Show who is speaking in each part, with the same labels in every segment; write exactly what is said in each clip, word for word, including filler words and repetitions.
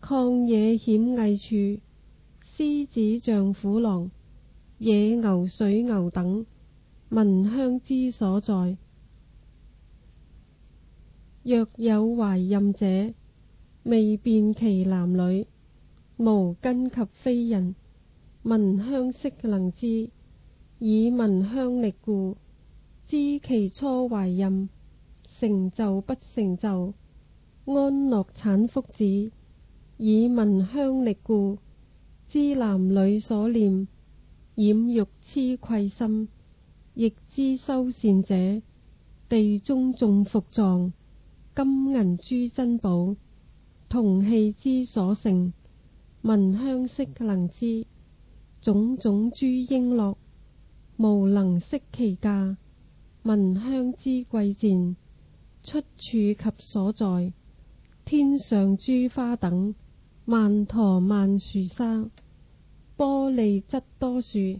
Speaker 1: 曠野險隘處，獅子像虎狼，野牛水牛等，聞香之所在。若有懷孕者，未辨其男女，無根及非人，聞香悉能知，以聞香力故，知其初懷孕，成就不成就，安樂產福子，以聞香力故，知男女所念，染欲痴愧心，亦知修善者，地中種伏藏，金銀諸珍寶，銅器之所成，聞香悉能知，種種諸瓔珞，無能識其價，聞香之貴賤，出處及所在，天上諸花等，曼陀曼殊沙，玻璃質多樹，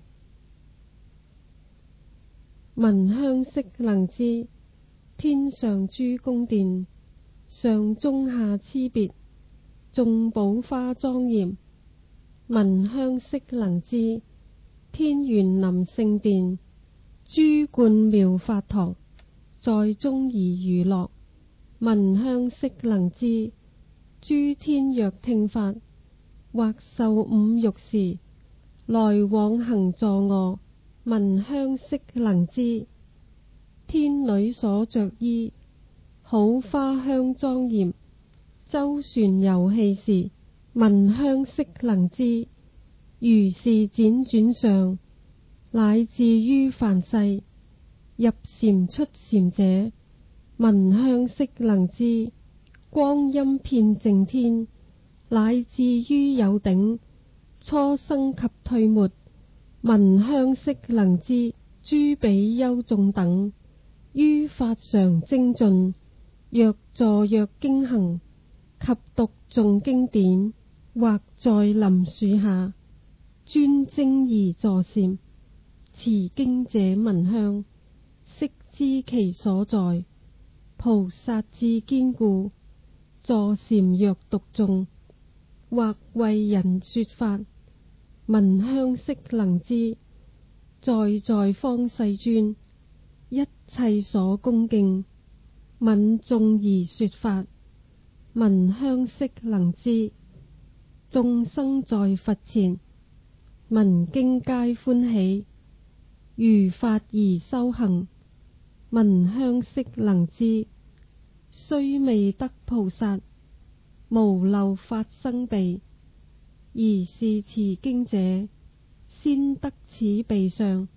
Speaker 1: 聞香悉能知，天上諸宮殿，上中下差別，眾寶花莊嚴，聞香悉能知，天園林聖殿，諸冠妙法堂，在中而娛樂，聞香悉能知，諸天若聽法，或受五欲時，來往行坐臥，聞香悉能知，天女所着衣，好花香莊嚴，舟船遊戲時，聞香悉能知，如是輾轉上，乃至於凡世，入禪出禪者，聞香悉能知，光陰遍淨天，乃至於有頂，初生及退沒，聞香悉能知，諸比丘眾等，於法常精進，若坐若經行，及讀誦經典，或在林樹下，專精而坐禪，持經者聞香，悉知其所在。菩薩智堅固，坐禪若讀誦，或為人說法，聞香悉能知，在在方世尊，一切所恭敬，愍眾而說法，聞香悉能知，眾生在佛前，聞經皆歡喜，如法而修行，聞香悉能知，雖未得菩薩，無漏法生彼，而是持經者，先得此備相。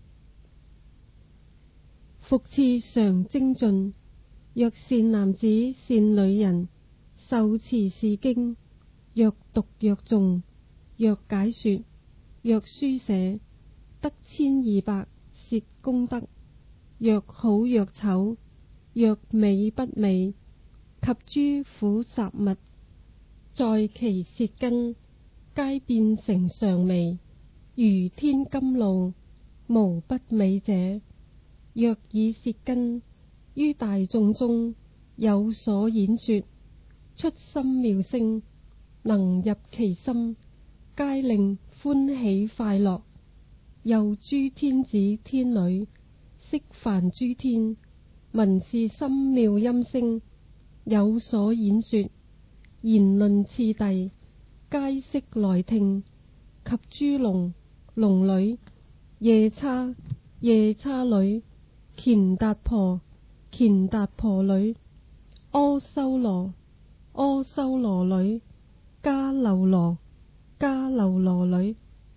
Speaker 1: 復次常精進，若善男子善女人，受持是經，若讀若誦，若解說，若書寫，得千二百舌功德，若好若醜，若美不美，及諸苦雜物，在其舌根，皆變成常美，如天甘露，無不美者。若以舌根於大眾中有所演說，出深妙聲，能入其心，皆令歡喜快樂。又諸天子天女，悉梵諸天，聞是深妙音聲，有所演說，言論次第，皆悉來聽。及諸龍龍女、夜叉夜叉女、乾達婆乾達婆女、阿修羅阿修羅女、迦樓羅迦樓羅女、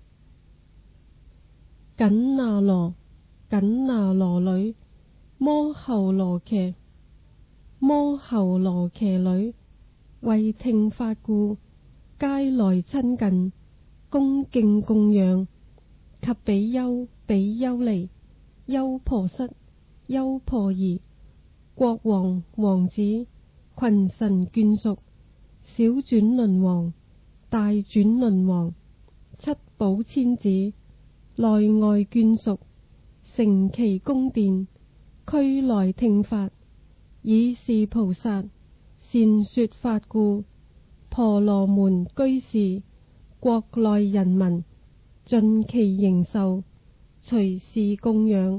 Speaker 1: 緊那羅緊那羅女、摩睺羅伽摩睺羅伽女，為聽法故，皆來親近，恭敬供養。及比丘比丘尼、優婆塞優婆夷、國王王子、群臣眷屬、小轉輪王、大轉輪王、七寶千子、內外眷屬，成其宮殿，俱來聽法，以是菩薩善說法故， 婆羅門居士、國內人民盡其形壽，隨事供養。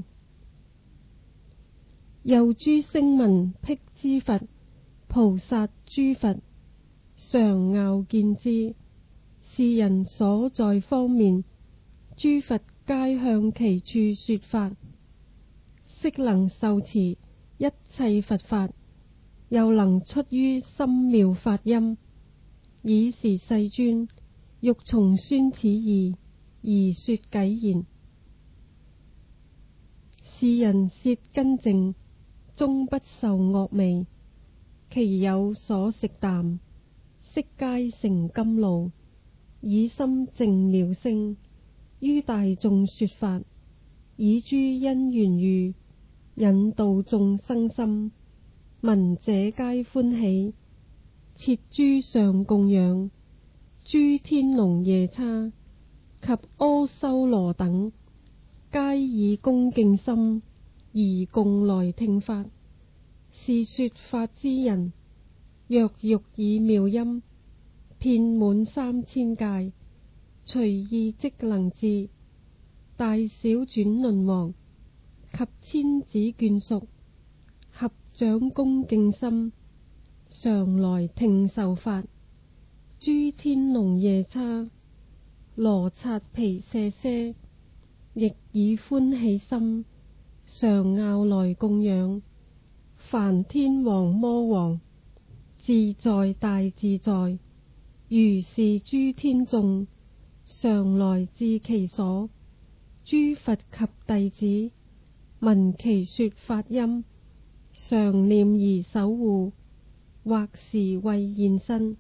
Speaker 1: 又諸聲聞辟支佛、菩薩諸佛，常樂見之。是人所在方面，諸佛皆向其處說法，悉能受持一切佛法，又能出於深妙法音。爾時世尊欲重宣此義而說偈言：是人舌根淨，終不受惡味，其有所食啖，悉皆成甘露。以心淨妙聲，於大眾說法，以諸因緣喻，引導眾生心。聞者皆歡喜，設諸上供養。諸天龍夜叉及阿修羅等，皆以恭敬心而共來聽法。是說法之人，若欲以妙音遍滿三千界，隨意即能至。大小轉輪王及千子眷屬，合掌恭敬心，常來聽受法。諸天龍夜叉、羅剎毗舍舍，亦以歡喜心，常樂來供養。梵天王魔王，自在大自在。如是諸天眾，常來至其所。諸佛及弟子，聞其說法音，常念而守護，或時為現身。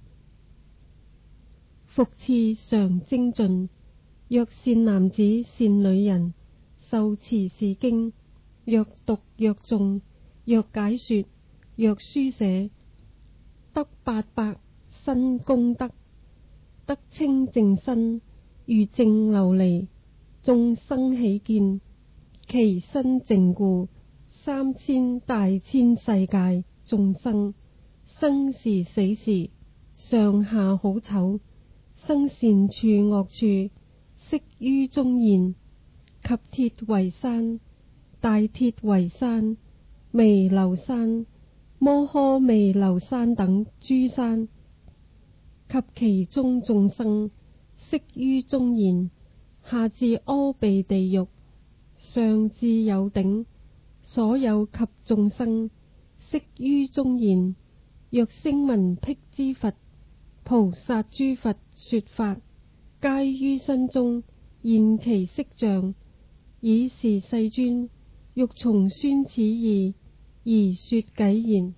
Speaker 1: 復次常精進，若善男子善女人，受持是經，若讀若誦，若解說，若書寫，得八百身功德，得清淨身，如淨琉璃。眾生喜見，其身淨故，三千大千世界眾生，生時死時，上下好醜，生善處惡處，悉於中現。及鐵圍山、大鐵圍山、彌樓山、摩訶彌樓山等諸山，及其中眾生，悉於中現。下至阿鼻地獄，上至有頂，所有及眾生，悉於中現。若聲聞辟支佛、菩薩諸佛說法，皆於身中現其色像。爾時世尊欲重宣此義而說偈言：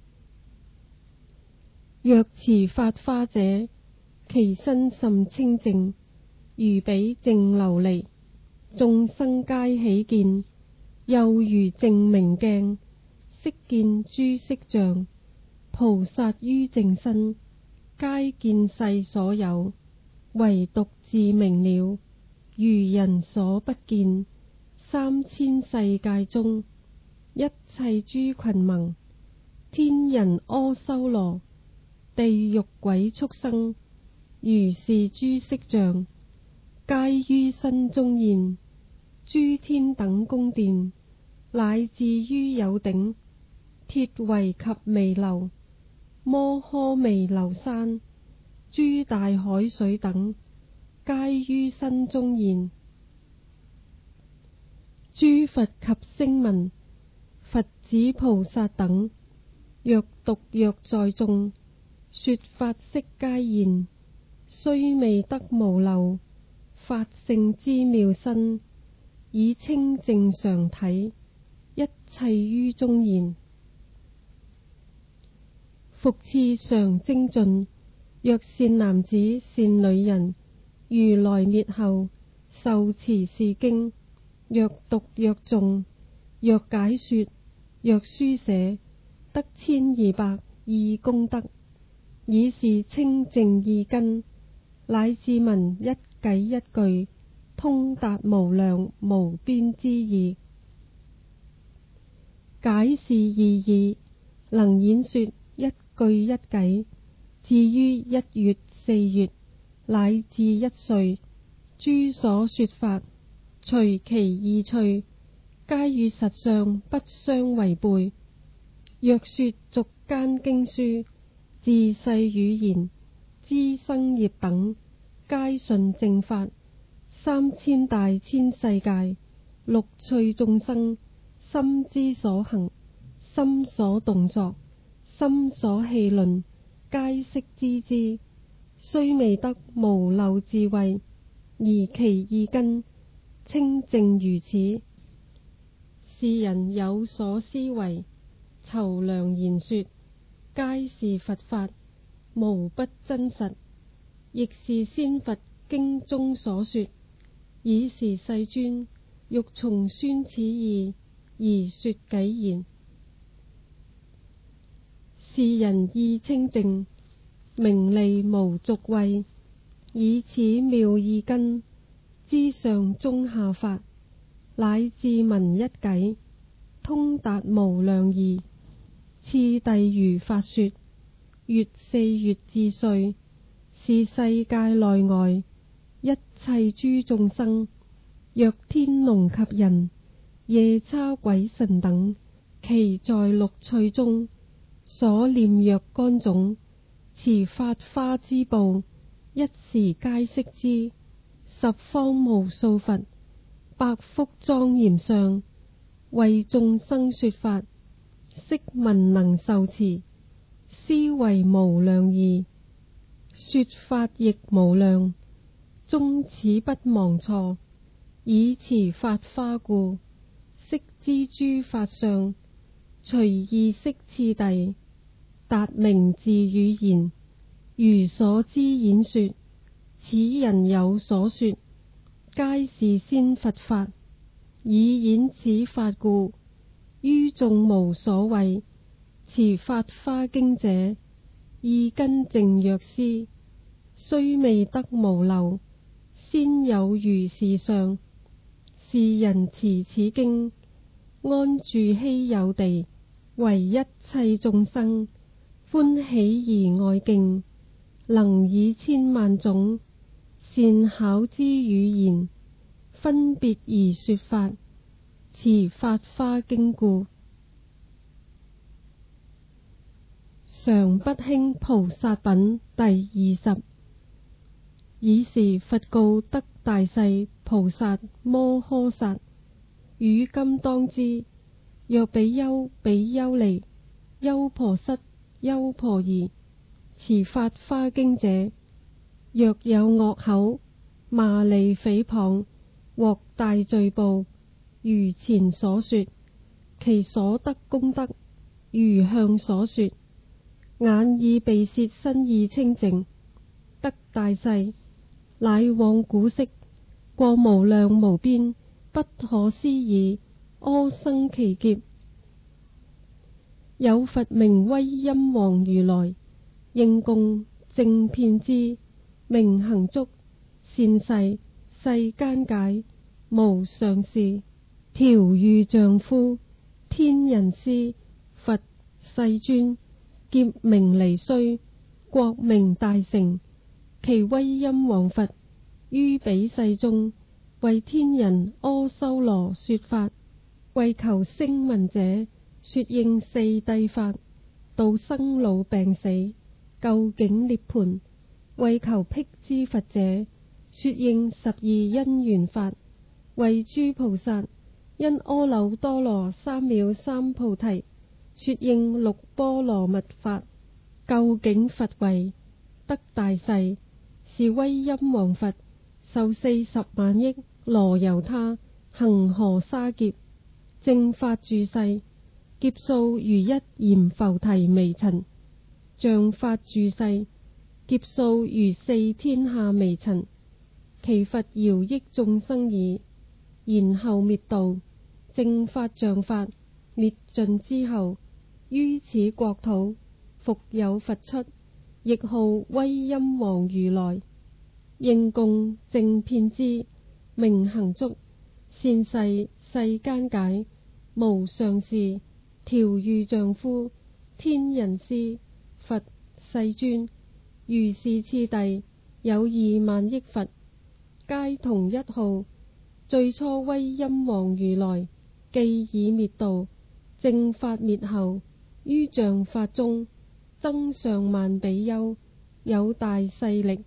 Speaker 1: 若持法華者，其身甚清淨，如比淨琉璃，眾生皆喜見。又如淨明鏡，悉見諸色像。菩薩於淨身，皆見世所有，唯獨自明了，如人所不見。三千世界中，一切諸群萌，天人阿修羅，地獄鬼畜生，如是諸色像，皆於身中現。諸天等宮殿，乃至於有頂、鐵圍及彌樓、摩訶彌樓山、諸大海水等，皆於身中現。諸佛及聲聞、佛子菩薩等，若讀若在眾，說法悉皆現。雖未得無漏，法性之妙身，以清淨常體，一切於中現。復次常精進，若善男子善女人，如來滅後，受持是經，若讀若誦，若解說，若書寫，得千二百義功德。以是清淨意根，乃至聞一偈一句，通達無量無邊之義。解是義義，能演說一句一偈， 至於一月、四月，乃至一歲，諸所說法，隨其意趣，皆與實相不相違背。若說俗間經書、自世語言、資生業等，皆順正法，三千大千世界，六趣眾生，心之所行，心所動作，心所戲論，皆悉知之，雖未得無漏智慧，而其意根清淨如此。是人有所思維，籌量言說，皆是佛法，無不真實，亦是先佛經中所說。爾時世尊欲重宣此義，而說偈言：是人意清淨，名利無續慧，以此妙意根，知上中下法，乃至聞一偈，通達無量義。次第如法說，月四月至歲，是世界內外一切諸眾生，若天龍及人、夜叉鬼神等，其在六趣中所念若干種，持法花之寶，一時皆悉知。十方無數佛，百福莊嚴相，為眾生說法，悉聞能受持，思惟無量義，說法亦無量，終始不忘錯。以持法花故，悉知諸法相，隨意識次第，達名字語言，如所知演說。此人有所說，皆是先佛法，以演此法故，於眾無所謂。持法花經者，意根淨若斯，雖未得無漏，先有如是相。是人持此經，安住稀有地，為一切眾生歡喜而愛敬，能以千萬種善巧之語言，分別而說法。持法花經故，常不輕菩薩品第二十。爾時佛告得大勢菩薩摩訶薩：汝今當知，若比丘、比丘尼、優婆塞、優婆夷，持法花經者，若有惡口、罵詈誹謗，獲大罪報。如前所說，其所得功德，如向所說。眼耳鼻舌身意清淨，得大勢，乃往古昔過無量無邊不可思議阿僧祇劫。有佛名威音王如來，應供正遍知，明行足，善逝，世間解，無上士，調御丈夫，天人師，佛世尊，劫名離須，國名大成。其威音王佛於彼世中，為天人阿修羅說法，為求聲聞者說應四諦法，度生老病死，究竟涅槃。為求辟支佛者說應十二因緣法，為諸菩薩因阿耨多羅三藐三菩提說應六波羅蜜法。究竟佛為得大勢，是威音王佛受四十萬億羅由他恒河沙劫，正法住世，劫數如一閻浮提微塵；像法住世，劫數如四天下微塵。其佛饒益眾生已，然後滅度。正法像法滅盡之後，於此國土復有佛出，亦號威音王如來，應供正遍知，明行足，善逝，世間解，無上士，調御丈夫，天人師，佛世尊， 如是次第，有二萬億佛，皆同一號。最初威音王如來，既已滅度，正法滅後，於像法中，增上慢比丘，有大勢力。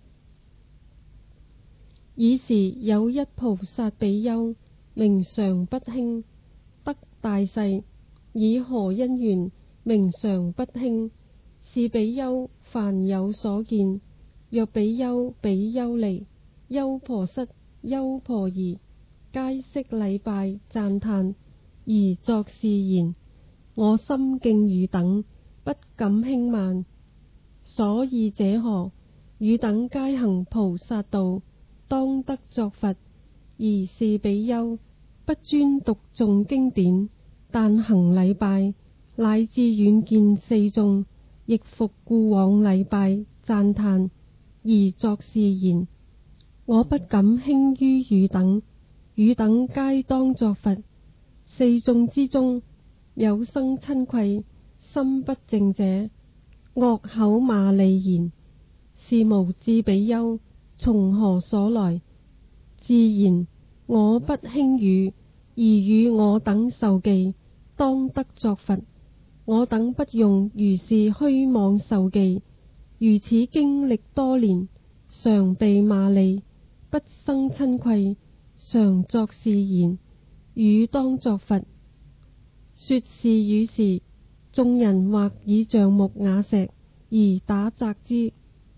Speaker 1: 爾時有一菩薩比丘，名常不輕，得大勢，以何因緣名常不輕？是比丘凡有所見，若比丘、比丘尼、優婆塞、優婆夷，皆悉禮拜讚歎，而作是言：我心敬汝等，不敢輕慢。所以者何？汝等皆行菩薩道，當得作佛。而是比丘不專讀誦經典，但行禮拜，乃至遠見四眾，亦復故往禮拜讚歎，而作是言：我不敢輕於汝等，汝等皆當作佛。四眾之中，有生瞋恚、心不淨者，惡口罵詈言：是無智比丘，從何所來？自言：我不輕汝，而與我等受記，當得作佛。我等不用如是虛妄受記，如此經歷多年，常被罵詈，不生瞋恚，常作是言：汝當作佛。說是語時，眾人或以橡木瓦石而打擲之。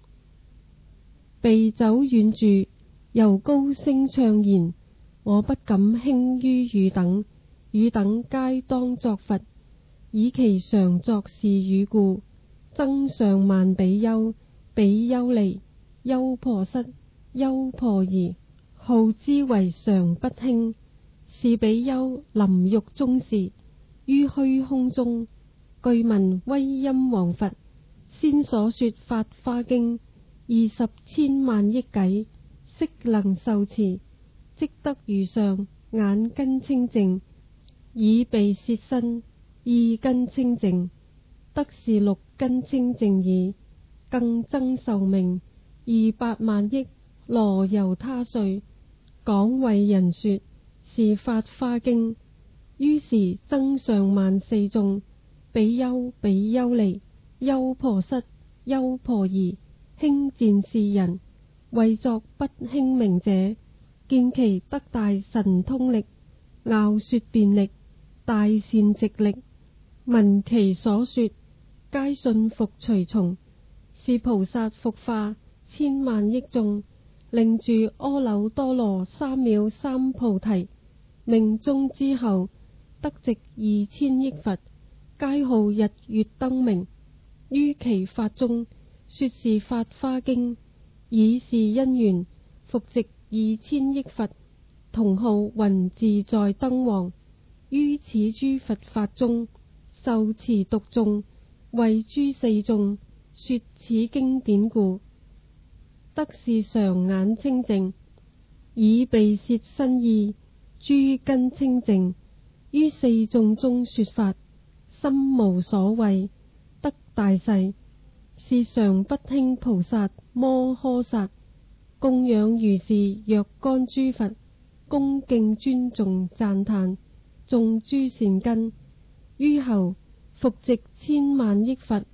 Speaker 1: 避走遠住，由高聲唱言：我不敢輕於汝等，汝等皆當作佛。以其常作是語故，增上慢比丘、比丘尼、優婆塞、優婆夷，號之為常不輕。是比丘臨獄終時，於虛空中，據聞威音王佛先所說法華經二十千萬億偈，悉能受持，即得如上眼根清淨，耳鼻舌身意根清淨，得是六根清淨耳，更增壽命二百萬億羅由他歲，廣為人說是法華經。於是增上慢四眾，比丘、比丘尼、優婆塞、優婆夷，輕賤是人，為作不輕名者，見其得大神通力、樂說辯力、大善直力，聞其所說，皆信服隨從。是菩薩復化千萬億眾，令住阿耨多羅三藐三菩提，命終之後，得值二千億佛，皆號日月燈明。於其法中，說是法華經，以是因緣，復值二千億佛，同號雲自在燈王。於此諸佛法中，受持讀誦，為諸四眾說此經典故，得是常眼清淨，耳鼻舌身意諸根清淨。於四眾中說法，心無所畏，得大勢。是常不輕菩薩摩訶薩，供養如是若干諸佛，恭敬尊重讚歎，種諸善根。於後復值千萬億佛，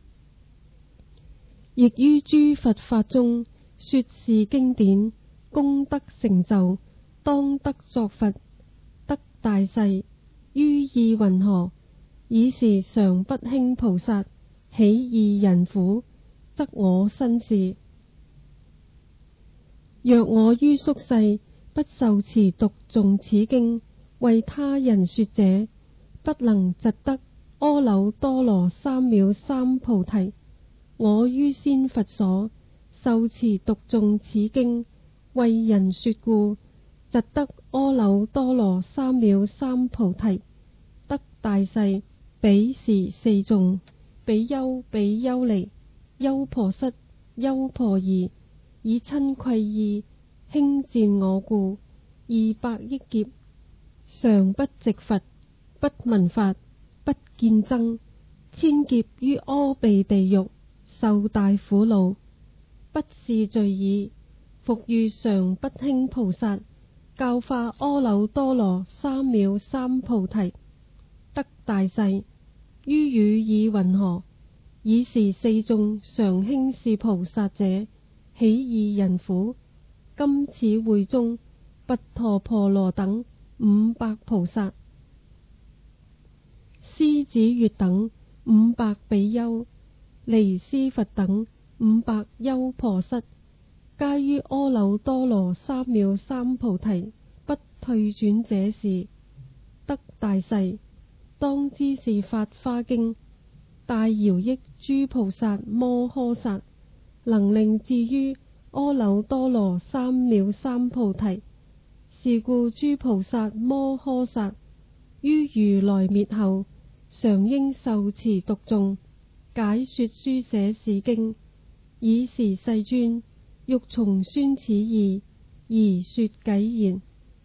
Speaker 1: 亦於諸佛法中說是經典，功德成就，當得作佛，得大勢。於意云何？爾時常不輕菩薩喜意人苦，則我身是。若我於宿世不受持讀誦此經，為他人說者，不能疾得阿耨多羅三藐三菩提。我於先佛所受持讀誦此經，為人說故，疾得阿耨多羅三藐三菩提，得大勢。彼時四眾，比丘、比丘尼、優婆塞、優婆夷，以瞋恚意輕賤我故，二百億劫，常不值佛，不聞法，不見僧，千劫於阿鼻地獄受大苦惱， 不是罪矣。復遇常不輕菩薩，教化阿耨多羅三藐三菩提，得大勢。於汝以云何？爾時四眾常輕視菩薩者，豈異人乎？今此會中，跋陀婆羅等五百菩薩，獅子月等五百比丘，尼斯佛等五百優婆塞，皆於阿耨多羅三藐三菩提不退轉者時，得大勢。當知是法華經，大饒益諸菩薩摩訶薩，能令至於阿耨多羅三藐三菩提。是故諸菩薩摩訶薩於如來滅後，常應受持讀誦，解說書寫是經。爾時世尊欲重宣此義，而說偈言：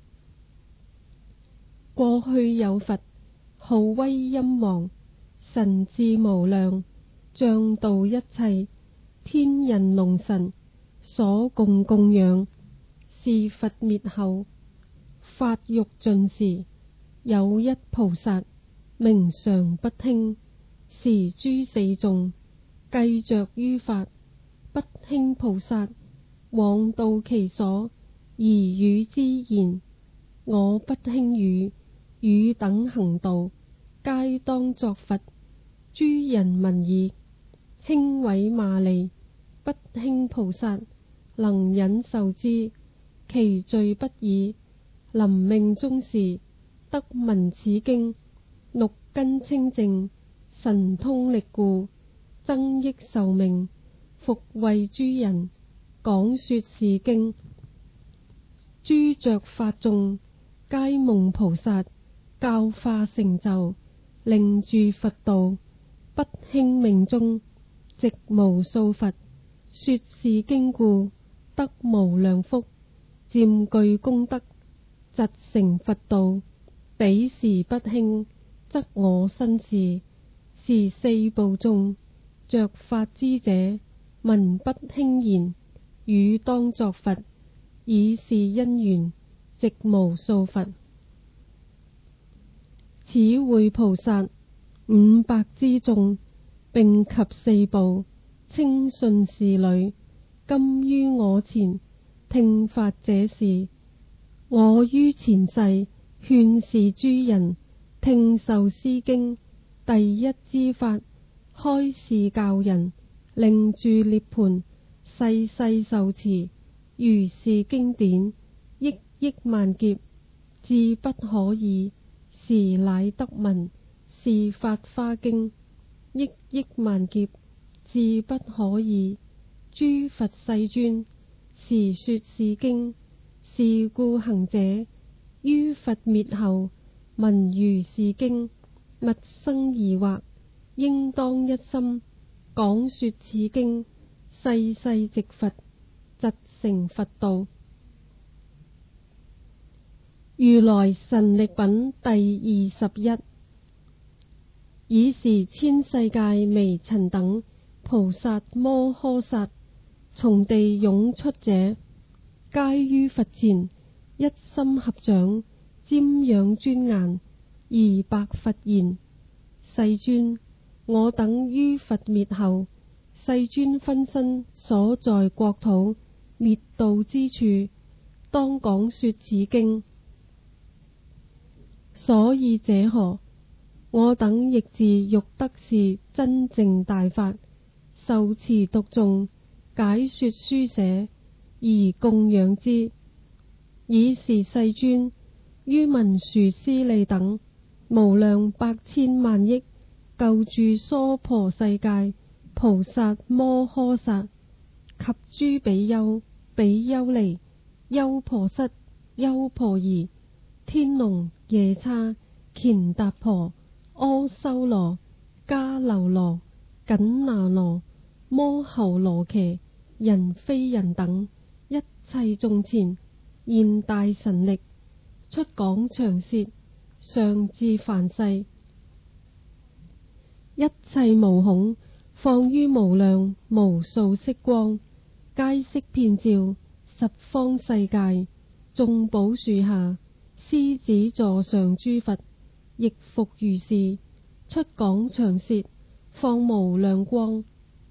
Speaker 1: 過去有佛，號威音王，神智無量，障度一切天人龍神，所共供養。是佛滅後，法欲盡時，有一菩薩名常不聽。時諸四眾計着於法，不輕菩薩往到其所，而語之言：我不輕汝，汝等行道，皆當作佛。諸人聞已，輕毀罵詈，不輕菩薩能忍受之，其罪不已。臨命終時，得聞此經，六根清淨，神通力故，增益壽命，復為諸人講說是經。諸著法眾皆蒙菩薩教化成就，令住佛道，不輕命終，值無數佛。說是經故，得無量福，漸具功德，疾成佛道。彼時不輕，則我身是。是四部眾着法知者，聞不輕言，汝當作佛。以是因緣，值無數佛。此會菩薩五百之眾，並及四部，稱信士侶，今於我前聽法者是。我於前世勸示諸人聽受斯經，第一支法，開示教人，令住涅槃，世世受持。如是經典，億億萬劫，至不可議。時乃得聞，是法華經。億億萬劫，至不可議。諸佛世尊，時說是經。是故行者於佛滅後，聞如是經，勿生疑惑，應當一心講說此經，世世值佛，疾成佛道。如來神力品第二十一。爾時千世界微塵等菩薩摩訶薩，從地涌出者，皆於佛前一心合掌，瞻仰尊顏，而白佛言：世尊，我等於佛滅後，世尊分身所在國土滅度之處，當講說此經。所以者何？我等亦自欲得是真正大法，受持讀誦，解說書寫，而供養之。爾時世尊於文殊師利等無量百千萬億救住娑婆世界菩薩摩訶薩及諸比丘、比丘尼、優婆塞、優婆夷、天龍、夜叉、乾達婆、阿修羅、迦樓羅、緊那羅、摩睺羅伽、人非人等一切眾前，現大神力，出廣長舌，上至梵世，一切毛孔放於無量無數色光， 皆悉遍照十方世界，眾寶樹下，獅子座上諸佛，亦復如是，出廣長舌，放無量光。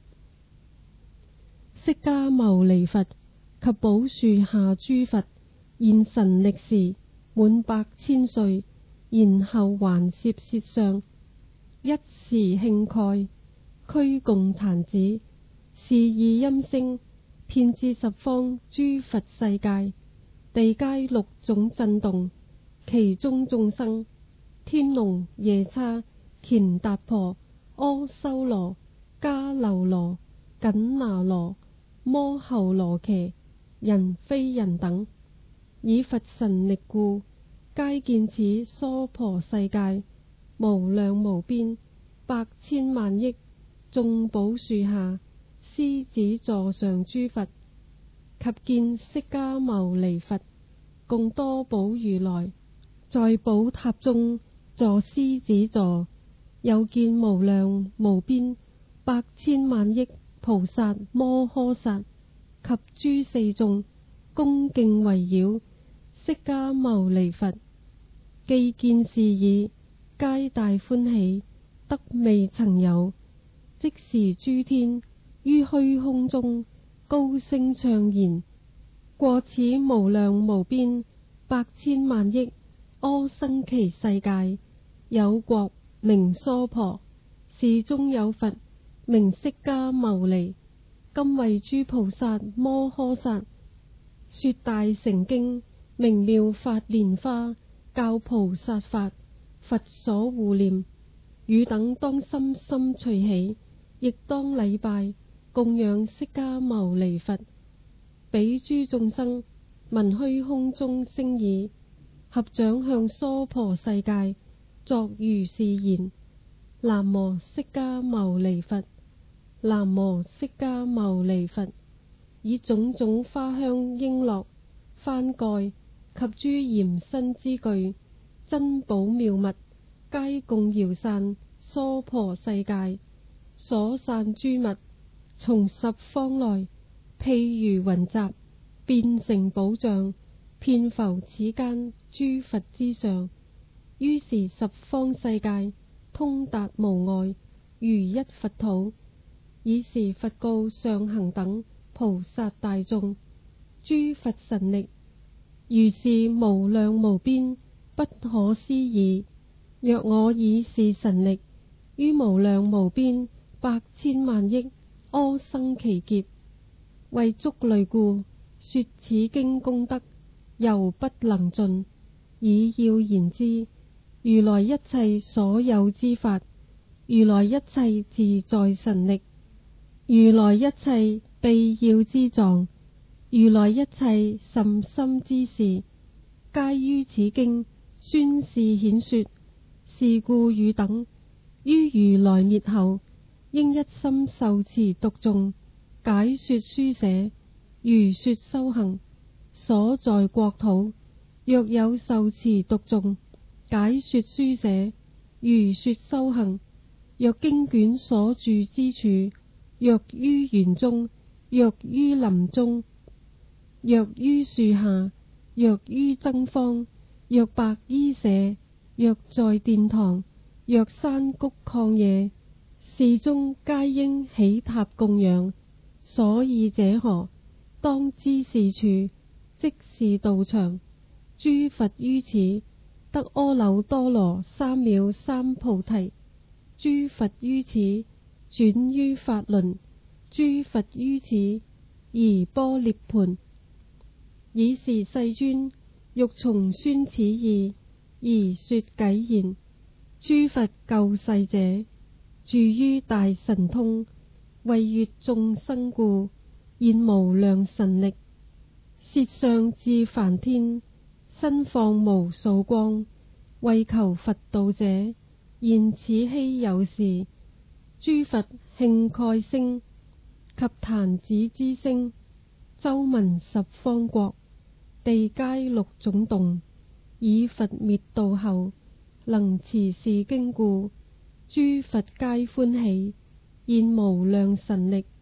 Speaker 1: 釋迦牟尼佛及寶樹下諸佛，現神力時，滿百千歲，然後還攝舌相，一時慶蓋，俱共彈指，是以音聲，遍至十方諸佛世界，地皆六種震動，其中眾生，天龍夜叉、乾達婆、阿修羅、迦樓羅、緊那羅、摩睺羅伽、人非人等，以佛神力故，皆見此娑婆世界，無量無邊，百千萬億眾寶樹下，獅子座上諸佛，及見釋迦牟尼佛，共多寶如來，在寶塔中坐獅子座，又見無量無邊，百千萬億菩薩摩訶薩及諸四眾，恭敬圍繞釋迦牟尼佛，既見是已，皆大歡喜，得未曾有。即時諸天於虛空中高聲唱言：過此無量無邊，百千萬億阿僧祇世界，有國名娑婆，是中有佛名釋迦牟尼，今為諸菩薩摩訶薩說大乘經，名妙法蓮花，教菩薩法，佛所護念。汝等當心心隨喜，亦當禮拜供養釋迦牟尼佛。彼諸眾生聞虛空中聲已，合掌向娑婆世界作如是言：南無釋迦牟尼佛，南無釋迦牟尼佛。以種種花香瓔珞、幡蓋及諸嚴身之具、珍寶妙物，皆共搖散娑婆世界。所散諸物，從十方來，譬如雲集，變成寶像，遍浮此間諸佛之上。於是十方世界通達無礙，如一佛土。以是佛告上行等菩薩大眾：諸佛神力如是無量無邊，不可思議。若我以是神力，於無量無邊百千萬億阿僧祇劫，為足類故，說此經功德，猶不能盡。以要言之，如來一切所有之法，如來一切自在神力，如來一切秘要之藏，如來一切甚深之事，皆於此經宣示顯說。是故汝等於如來滅後，應一心受持讀誦，解說書寫，如說修行。所在國土若有受持讀誦，解說書寫，如說修行，若經卷所住之處，若於園中，若於林中，若於樹下，若於僧坊，若白衣舍，若在殿堂，若山谷曠野，是中皆應起塔供養。所以者何？當知是處，即是道場。諸佛於此得阿耨多羅三藐三菩提。諸佛於此轉於法輪。諸佛於此宜般涅槃。以是世尊欲重宣此義，而說偈言：諸佛救世者，住於大神通，為悅眾生故，現無量神力，舌相至梵天，身放無數光，為求佛道者，現此稀有事。諸佛慶蓋聲及彈指之聲，周聞十方國，地皆六種動。以佛滅度後，能持是經故，諸佛皆歡喜，現無量神力，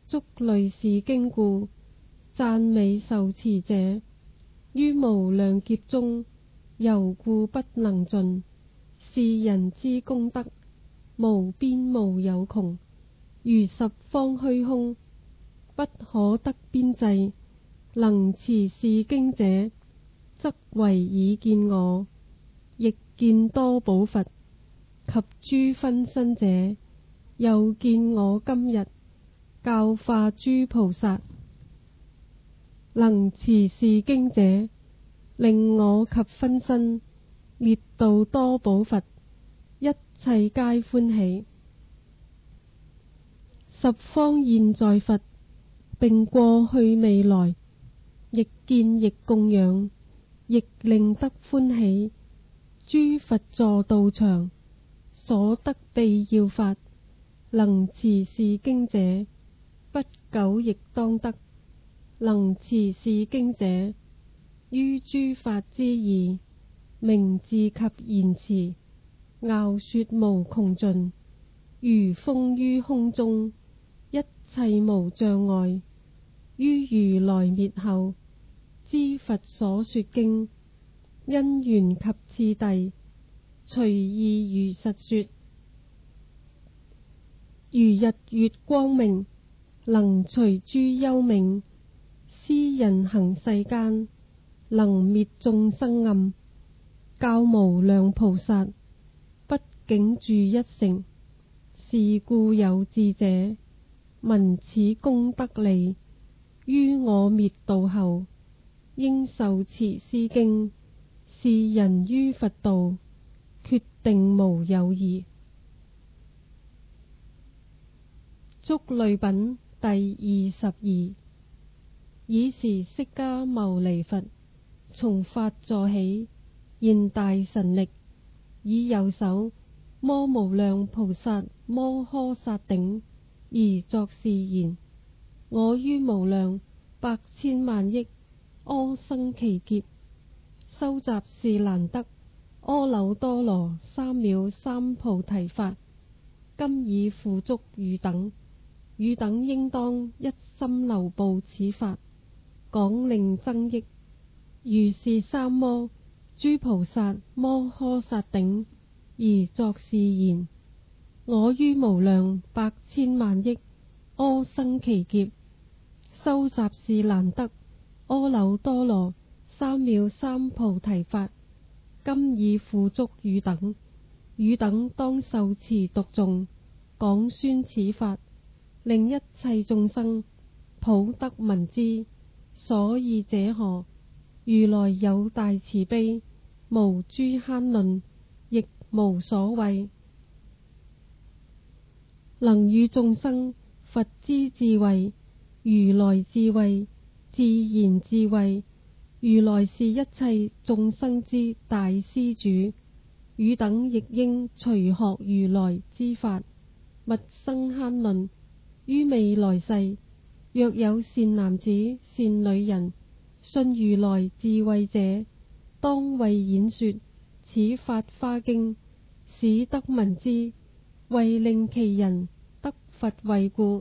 Speaker 1: 觸類是經故，讚美受持者，於無量劫中，猶故不能盡。是人之功德，無邊無有窮，如十方虛空，不可得邊際。能持是經者，則為已見我，亦見多寶佛及諸分身者，又見我今日教化諸菩薩。能持是經者，令我及分身滅度多寶佛，一切皆歡喜。十方現在佛，並過去未來，亦見亦供養，亦令得歡喜。諸佛座道場，所得秘要法，能持是經者，不久亦當得。能持是經者，於諸法之義，明字及言辭，樂說無窮盡，如風於空中，一切無障礙。於如來滅後，知佛所說經，因緣及次第，隨意如實說。如日月光明，能除諸幽冥。施人行世間，能滅眾生暗。教無量菩薩，不竟住一城。是故有智者，聞此功德利，於我滅度後，應受持是經。是人於佛道，決定無有疑。囑類品第二十二。爾時釋迦牟尼佛從法座起，現大神力，以右手摩無量菩薩摩訶薩頂，而作是言：我於無量百千萬億阿僧祇劫，收集是難得阿耨多羅三藐三菩提法，今已付囑汝等，汝等應當一心流布此法，廣令增益。如是三摩諸菩薩摩訶薩頂，而作是言：我於無量百千萬億阿僧祇劫，收集是難得阿耨多羅三藐三菩提法，今已付囑汝等，汝等當受持讀誦，廣宣此法，令一切眾生普得聞知。所以者何？如來有大慈悲，無諸慳吝，亦無所謂，能與眾生佛之智慧，如來智慧，自然智慧。如來是一切眾生之大施主，汝等亦應隨學如來之法，勿生慳吝。於未來世，若有善男子善女人，信如來智慧者，當為演說此法華經，使得聞知，為令其人得佛慧故。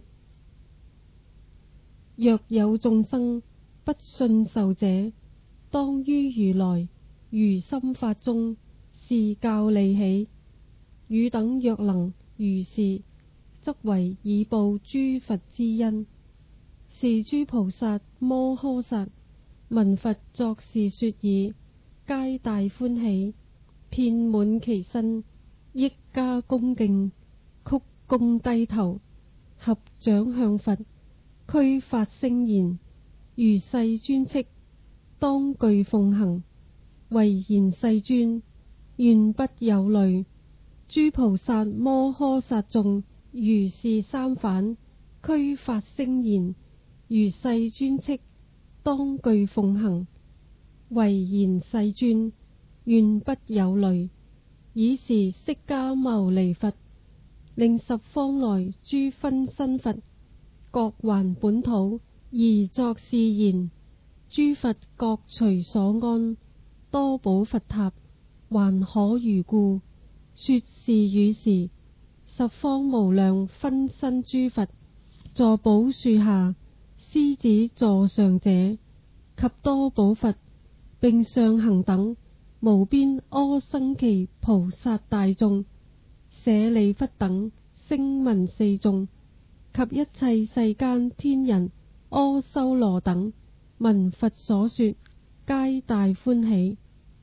Speaker 1: 若有眾生不信受者，當於如來如心法中，示教利喜。汝等若能如是，則為已報諸佛之恩。是諸菩薩摩訶薩聞佛作是說已，皆大歡喜，遍滿其身，益加恭敬，曲躬低頭，合掌向佛，俱發聲言：如世尊敕，當具奉行。唯言世尊，願不有慮。諸菩薩摩訶薩眾如是三反，俱發聲言：如世尊敕，當具奉行。唯言世尊，願不有慮。爾時釋迦牟尼佛令十方來諸分身佛，各還本土，而作是言：諸佛各隨所安，多寶佛塔，還可如故。說是語時，十方無量分身諸佛坐寶樹下，獅子座上者，及多寶佛，並上行等無邊阿僧祇菩薩大眾，舍利弗等聲聞四眾，及一切世間天人阿修羅等，聞佛所說，皆大歡喜。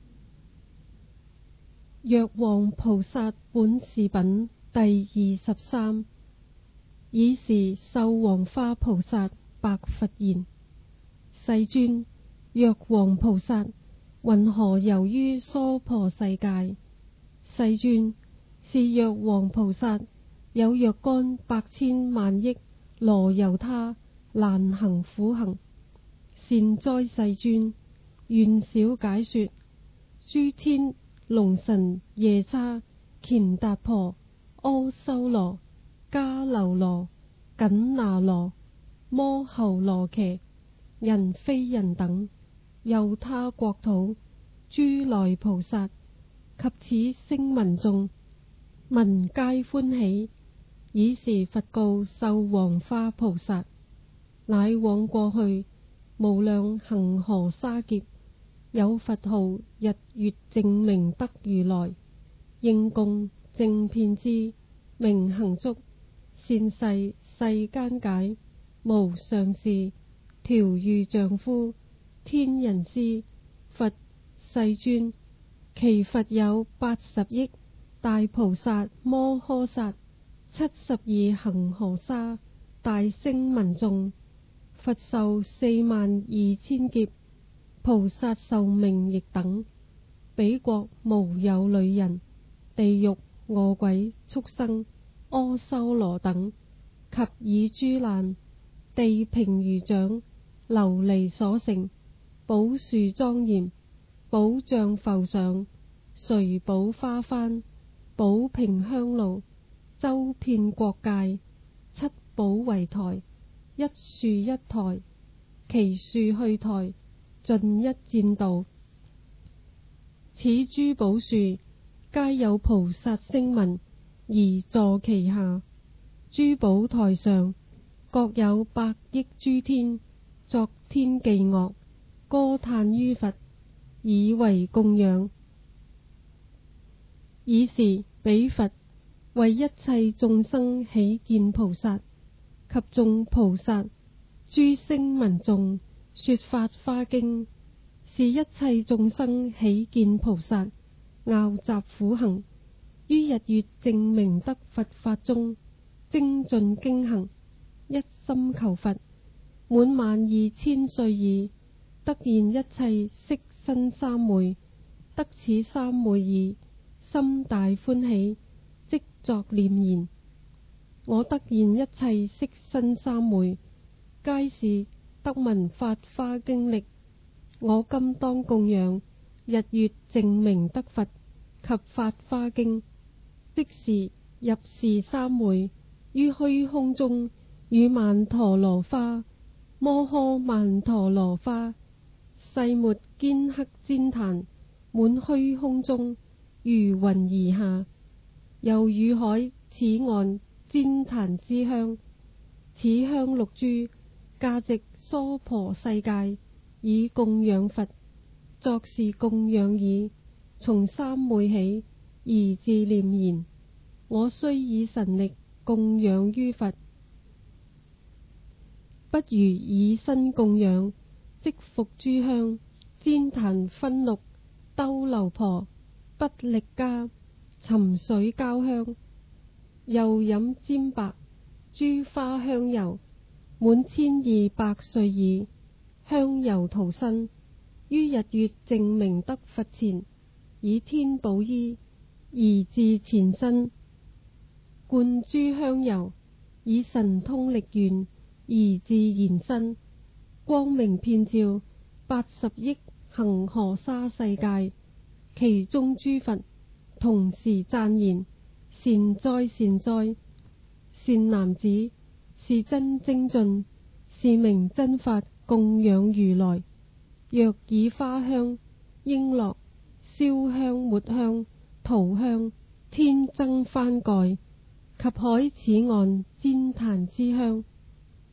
Speaker 1: 藥王菩薩本事品第二十三。爾時壽王化菩薩白佛言：世尊，藥王菩薩云何遊於娑婆世界？世尊，是藥王菩薩有若干百千萬億羅由他難行苦行。善哉世尊，願少解說。諸天龍神夜叉乾達婆阿修羅迦樓羅緊那羅摩睺羅伽人非人等，由他國土諸來菩薩及此聲聞眾，聞皆歡喜。爾時佛告壽王化菩薩：乃往過去無量恒河沙劫，有佛號日月淨明德如來，應供正遍知明行足，善逝世間解無上士，調御丈夫天人師。佛世尊，其佛有八十億大菩薩摩訶薩，七十二恒河沙大聲聞眾，佛壽四萬二千劫，菩薩壽命亦等。彼國無有女人、地獄、餓鬼、畜生、阿修羅等，及以諸難地平如掌琉璃所成，寶樹莊嚴，寶帳浮上，垂寶花幡，寶瓶香爐，周遍國界，七寶圍台，一樹一台，其樹去台，盡一箭道。此諸寶樹皆有菩薩聲聞而坐其下，諸寶台上各有百億諸天作天伎樂，歌歎於佛，以為供養。爾時彼佛為一切眾生喜見菩薩及眾菩薩諸聲聞眾說法華經，是一切眾生喜見菩薩樂集苦行，於日月淨明德佛法中精進經行，一心求佛，滿萬二千歲已，得現一切色身三昧，得此三昧已，心大歡喜，即作念言：我得現一切色身三昧，皆是得聞法華經力。我今當供養日月淨明德佛及法華經，即時入是三昧，於虛空中與曼陀羅花、摩訶曼陀羅花、細末堅克旃檀滿虛空中如雲而下，由乳海此岸旃檀之香，此香六珠，價值娑婆世界，以供養佛。作是供養已，從三昧起而自念言：我須以神力供養於佛，不如以身供養，即復諸香，旃檀熏綠，兜流婆，不力加，沉水交香，又飲瞻白，諸花香油，滿千二百歲已，香油塗身，於日月淨明德佛前，以天寶衣而至前身，灌諸香油，以神通力願而至延身，光明遍照八十億恒河沙世界，其中諸佛同時讚言：善哉善哉，善男子，是真精進，是名真法供養如來。若以花香、瓔珞、燒香、抹香、塗香、天增幡蓋及海此岸旃檀之香，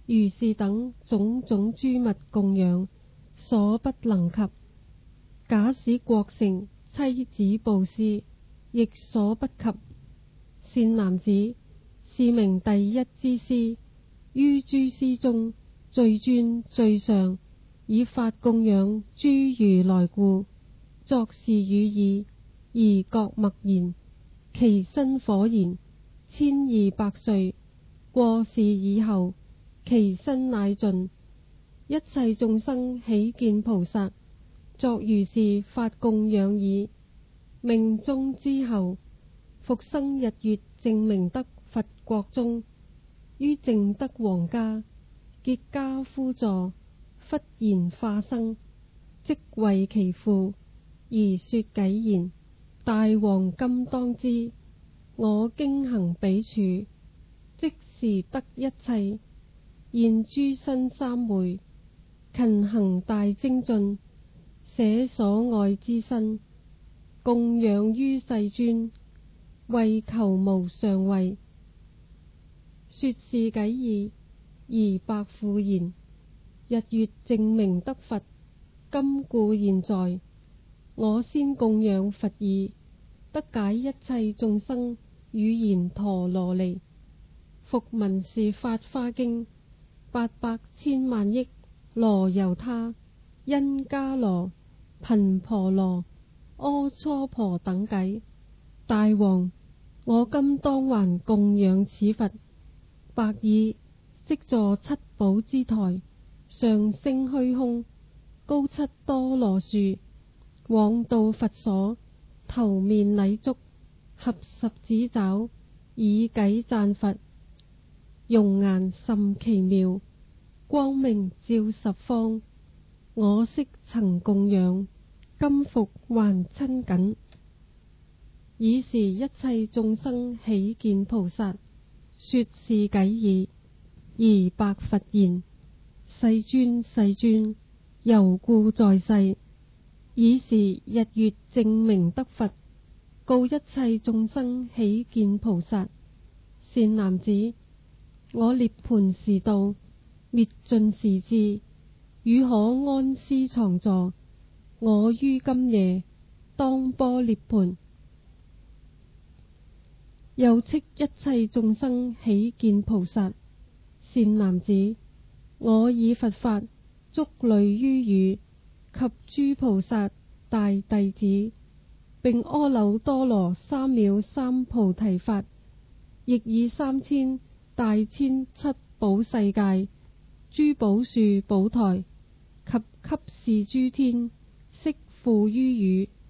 Speaker 1: 如是等種種諸物供養，所不能及。假使國城妻子布施，亦所不及。善男子，是名第一之師，於諸師中最尊最上，以法供養諸如來故。作是語已，而覺默然，其身火燃，千二百歲。過是以後，其身乃盡。一切眾生喜見菩薩，作如是法供養已。命終之後，復生日月淨明德佛國中，於淨德王家，結跏趺坐，忽然化生，即為其父，而說偈言：大王今當知，我經行彼處，即時得一切，現諸身三昧，勤行大精進，捨所愛之身，供養於世尊，為求無上位。說是偈已，而白父言：日月淨明德佛，今故現在，我先供養佛已，得解一切眾生語言陀羅尼。復聞是法華經，八百千萬億羅由他、因伽羅、頻婆羅、阿閦婆等偈。大王，我今當還供養此佛。白已，即坐七寶之台，上升虛空，高七多羅樹，往到佛所，頭面禮足，合十指爪，以偈讚佛。容顏甚奇妙，光明照十方。我昔曾供養，今復還親緊。爾時一切眾生喜見菩薩，說是偈已，而白佛言：世尊世尊，猶故在世。爾時日月淨明德佛，告一切眾生喜見菩薩：善男子，我涅槃時到，滅盡時至，汝可安師藏座。我於今夜當般涅槃。又斥一切眾生喜見菩薩：善男子，我以佛法囑累於汝及諸菩薩大弟子，並阿耨多羅三藐三菩提法，亦以三千大千七寶世界諸寶樹寶台及給示諸天，悉付於汝。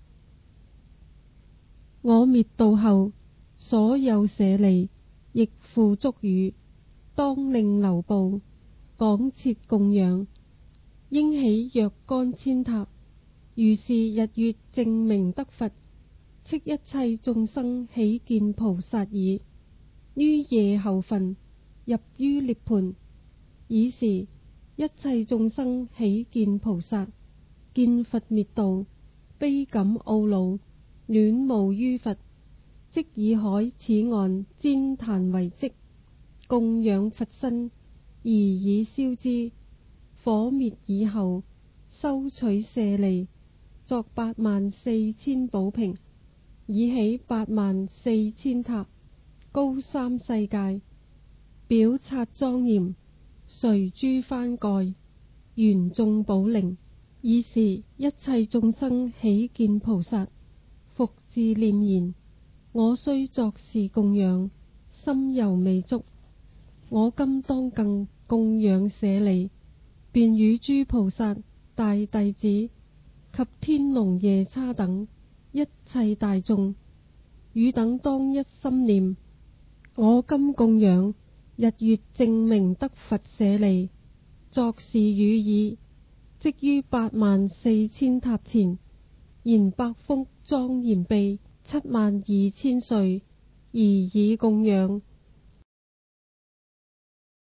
Speaker 1: 我滅度後，所有舍利亦付囑汝，當令流布，廣設供養，應起若干千塔。如是日月淨明德佛，斥一切眾生喜見菩薩已，於夜後分入於涅槃。爾時一切眾生喜見菩薩，見佛滅度，悲感懊惱，戀慕於佛，即以海此岸旃檀為跡，供養佛身，而以燒之。火滅以後，收取舍利，作八萬四千寶瓶，以起八萬四千塔，高三世界，表剎莊嚴，垂諸幡蓋，懸眾寶鈴。爾時一切眾生喜見菩薩，復自念言：我雖作是供養，心猶未足，我今當更供養舍利，便與諸菩薩大弟子及天龍夜叉等一切大眾，汝等當一心念：我今供養日月淨明德佛舍利，作是語已，即於八萬四千塔前，言百福莊嚴臂七萬二千歲，而以供養。